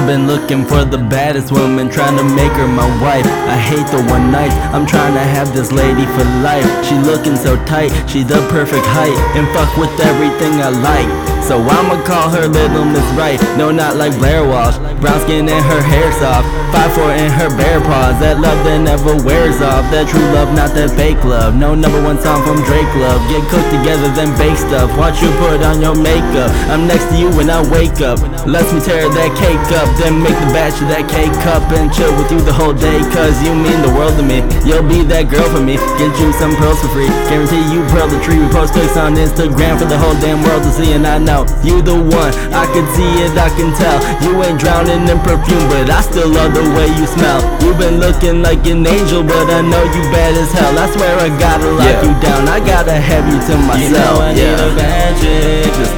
been looking for the baddest woman, trying to make her my wife. I hate the one night, I'm trying to have this lady for life. She looking so tight, she the perfect height, and fuck with everything I like. So I'ma call her Little Miss Right. No, not like Blair Walsh, brown skin and her hair soft, 5'4" and her bare paws. That love that never wears off, that true love, not that fake love. No #1 song from Drake love. Get cooked together then bake stuff, watch you put on your makeup. I'm next to you when I wake up, lets me tear that cake up, then make the batch of that cake cup and chill with you the whole day. Cause you mean the world to me, you'll be that girl for me. Get you some pearls for free, guarantee you pearl the tree. We post pics on Instagram for the whole damn world to see. And I know you the one, I can see it, I can tell. You ain't drowning in perfume, but I still love the way you smell. You've been looking like an angel, but I know you bad as hell. I swear I gotta lock you down, I gotta have you to myself. You know I need a bad chick, just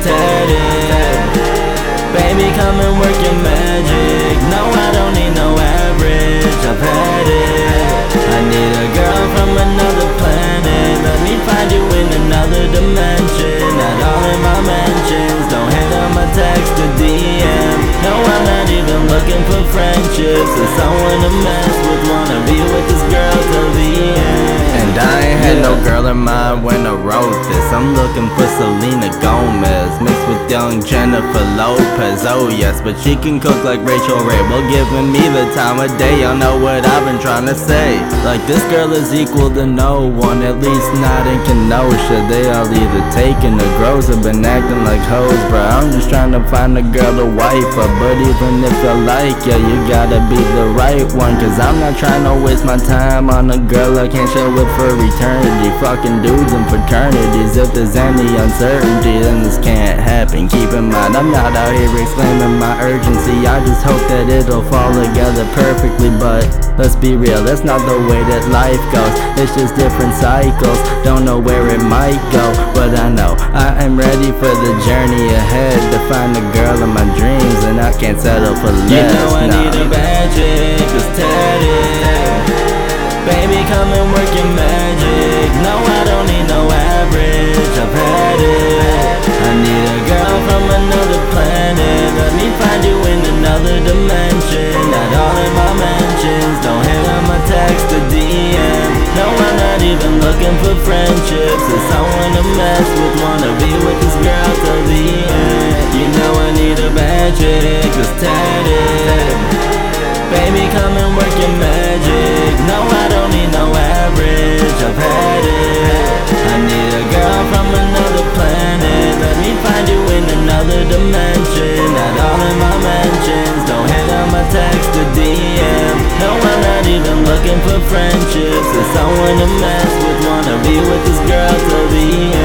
tatted. Baby, come and work your magic. No, I don't need no average, I've had it. I need a girl from another planet. Let me find you in another dimension. Not all in my mentions, don't hit on my text or DM. No, I'm not even looking for friendships or someone to mess with. Wanna be with this girl till the end. And I ain't had no girl in mind when I wrote this. I'm looking for Selena Gomez mixed with young Jennifer Lopez. Oh yes, but she can cook like Rachel Ray. Well, giving me the time of day, y'all know what I've been trying to say. Like this girl is equal to no one, at least not in Kenosha. They all either taken or grows or been acting like hoes, bro. I'm just trying to find a girl to wife her. But even if I like ya, you gotta be the right one. Cause I'm not trying to waste my time on a girl I can't chill with for eternity. Fucking dudes and fraternities. If there's any uncertainty, then this can't happen. Keep in mind, I'm not out here exclaiming my urgency. I just hope that it'll fall together perfectly. But let's be real, that's not the way that life goes. It's just different cycles, don't know where it might go. But I know I am ready for the journey ahead, to find the girl of my dreams, and I can't settle for less. You know I need a bad chick, just tatted. Baby, come and work your magic. No, I don't need no average, I've had it. I need a girl from another planet. Let me find you in another dimension. Not all in my mentions, don't hit on my text or DM. No, I'm not even looking for friendships or someone to mess with. Wanna be with this girl till the end. You know I need a bad chick, just tatted. Baby, come and work your magic. No, I don't need no average, I've had it. I need a girl from another planet. Let me find you in another dimension. Not all in my mentions, don't hit on my text or DM. No, I'm not even looking for friendships or someone to mess with. Wanna be with this girl till the end.